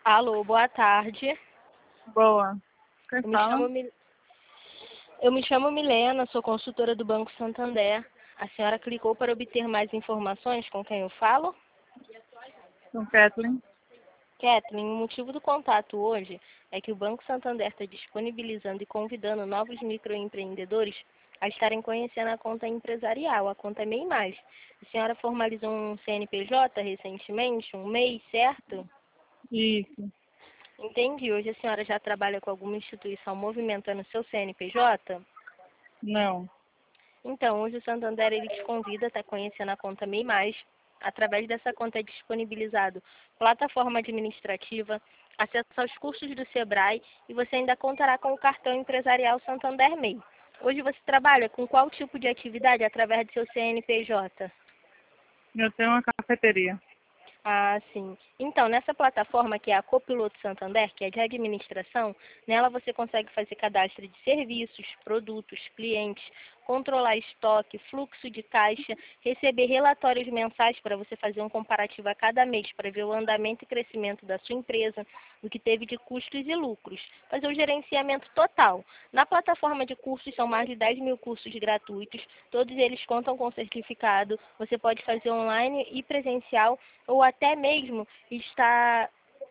Alô, boa tarde. Boa. Quem Eu me fala? chamo, eu me chamo Milena, sou consultora do Banco Santander. A senhora clicou para obter mais informações com quem eu falo? Com Kathleen. Kathleen, o motivo do contato hoje é que o Banco Santander está disponibilizando e convidando novos microempreendedores a estarem conhecendo a conta empresarial, a conta MEI Mais. A senhora formalizou um CNPJ recentemente, um MEI, certo? Isso. Entendi. Hoje a senhora já trabalha com alguma instituição movimentando seu CNPJ? Não. Então, hoje o Santander ele te convida a estar conhecendo a conta MEI Mais. Através dessa conta é disponibilizado plataforma administrativa, acesso aos cursos do Sebrae e você ainda contará com o cartão empresarial Santander MEI. Hoje você trabalha com qual tipo de atividade através do seu CNPJ? Eu tenho uma cafeteria. Ah, sim. Então, nessa plataforma que é a Copiloto Santander, que é de administração, nela você consegue fazer cadastro de serviços, produtos, clientes, controlar estoque, fluxo de caixa, receber relatórios mensais para você fazer um comparativo a cada mês para ver o andamento e crescimento da sua empresa, o que teve de custos e lucros, fazer o gerenciamento total. Na plataforma de cursos são mais de 10 mil cursos gratuitos, todos eles contam com certificado, você pode fazer online e presencial, ou até mesmo estar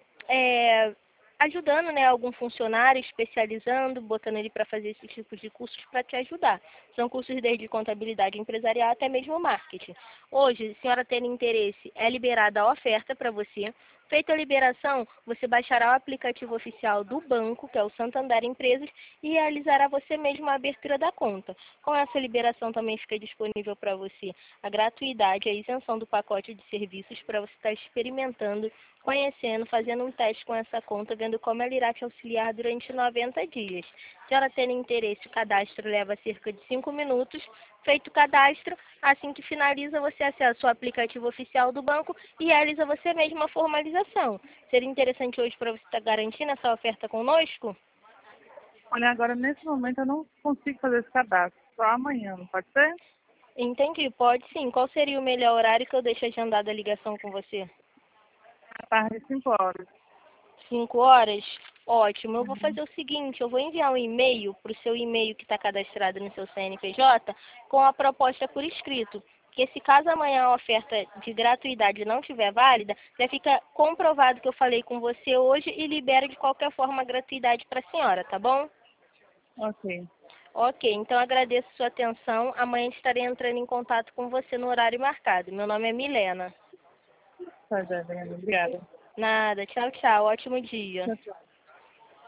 ajudando, né, algum funcionário, especializando, botando ele para fazer esse tipo de cursos para te ajudar. São cursos desde contabilidade empresarial até mesmo marketing. Hoje, se a senhora ter interesse, é liberada a oferta para você. Feita a liberação, você baixará o aplicativo oficial do banco, que é o Santander Empresas, e realizará você mesmo a abertura da conta. Com essa liberação também fica disponível para você a gratuidade, a isenção do pacote de serviços para você estar experimentando, conhecendo, fazendo um teste com essa conta, vendo como ela irá te auxiliar durante 90 dias. Se a senhora tendo interesse, o cadastro leva cerca de 5 minutos. Feito o cadastro, assim que finaliza, você acessa o aplicativo oficial do banco e realiza você mesmo a formalização. Seria interessante hoje para você estar garantindo essa oferta conosco? Olha, agora nesse momento eu não consigo fazer esse cadastro. Só amanhã, não pode ser? Entendi, pode sim. Qual seria o melhor horário que eu deixo agendada a ligação com você? À tarde, 5 horas. 5 horas? Ótimo. Eu vou fazer o seguinte, eu vou enviar um e-mail para o seu e-mail que está cadastrado no seu CNPJ com a proposta por escrito. Que se caso amanhã a oferta de gratuidade não estiver válida, já fica comprovado que eu falei com você hoje e libero de qualquer forma a gratuidade para a senhora, tá bom? Ok. Ok, então agradeço sua atenção. Amanhã estarei entrando em contato com você no horário marcado. Meu nome é Milena. Tá, Obrigada. Nada, tchau, tchau. Ótimo dia. Tchau, tchau.